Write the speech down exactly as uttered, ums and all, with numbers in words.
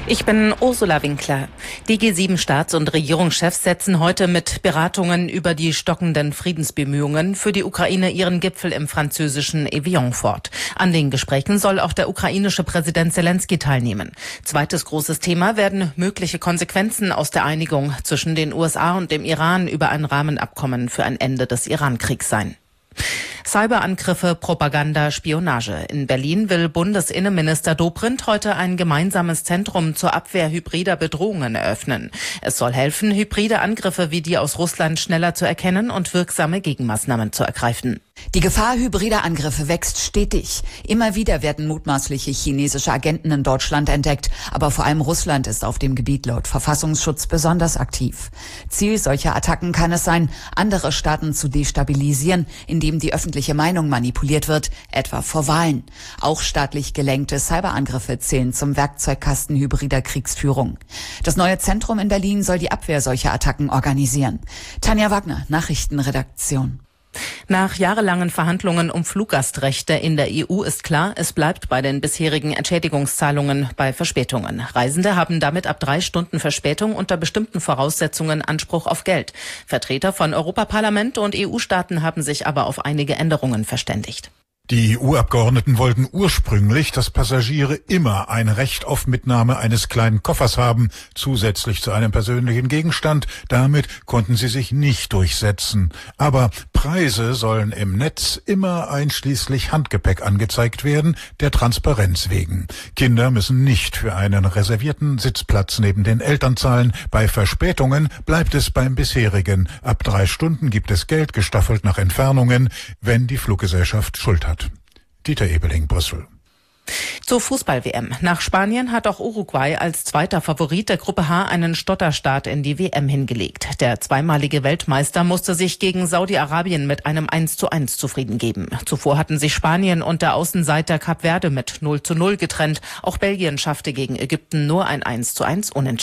Ich bin Ursula Winkler. Die G sieben Staats- und Regierungschefs setzen heute mit Beratungen über die stockenden Friedensbemühungen für die Ukraine ihren Gipfel im französischen Evian fort. An den Gesprächen soll auch der ukrainische Präsident Zelensky teilnehmen. Zweites großes Thema werden mögliche Konsequenzen aus der Einigung zwischen den U S A und dem Iran über ein Rahmenabkommen für ein Ende des Iran-Kriegs sein. Cyberangriffe, Propaganda, Spionage. In Berlin will Bundesinnenminister Dobrindt heute ein gemeinsames Zentrum zur Abwehr hybrider Bedrohungen eröffnen. Es soll helfen, hybride Angriffe wie die aus Russland schneller zu erkennen und wirksame Gegenmaßnahmen zu ergreifen. Die Gefahr hybrider Angriffe wächst stetig. Immer wieder werden mutmaßliche chinesische Agenten in Deutschland entdeckt. Aber vor allem Russland ist auf dem Gebiet laut Verfassungsschutz besonders aktiv. Ziel solcher Attacken kann es sein, andere Staaten zu destabilisieren, indem die öffentliche Meinung manipuliert wird, etwa vor Wahlen. Auch staatlich gelenkte Cyberangriffe zählen zum Werkzeugkasten hybrider Kriegsführung. Das neue Zentrum in Berlin soll die Abwehr solcher Attacken organisieren. Tanja Wagner, Nachrichtenredaktion. Nach jahrelangen Verhandlungen um Fluggastrechte in der E U ist klar, es bleibt bei den bisherigen Entschädigungszahlungen bei Verspätungen. Reisende haben damit ab drei Stunden Verspätung unter bestimmten Voraussetzungen Anspruch auf Geld. Vertreter von Europaparlament und E U-Staaten haben sich aber auf einige Änderungen verständigt. Die E U-Abgeordneten wollten ursprünglich, dass Passagiere immer ein Recht auf Mitnahme eines kleinen Koffers haben, zusätzlich zu einem persönlichen Gegenstand. Damit konnten sie sich nicht durchsetzen. Aber Preise sollen im Netz immer einschließlich Handgepäck angezeigt werden, der Transparenz wegen. Kinder müssen nicht für einen reservierten Sitzplatz neben den Eltern zahlen. Bei Verspätungen bleibt es beim bisherigen. Ab drei Stunden gibt es Geld, gestaffelt nach Entfernungen, wenn die Fluggesellschaft Schuld hat. Dieter Ebeling, Brüssel. Zur Fußball-W M. Nach Spanien hat auch Uruguay als zweiter Favorit der Gruppe H einen Stotterstart in die W M hingelegt. Der zweimalige Weltmeister musste sich gegen Saudi-Arabien mit einem eins zu eins zufrieden geben. Zuvor hatten sich Spanien und der Außenseiter Kap Verde mit null zu null getrennt. Auch Belgien schaffte gegen Ägypten nur ein eins zu eins Unentschieden.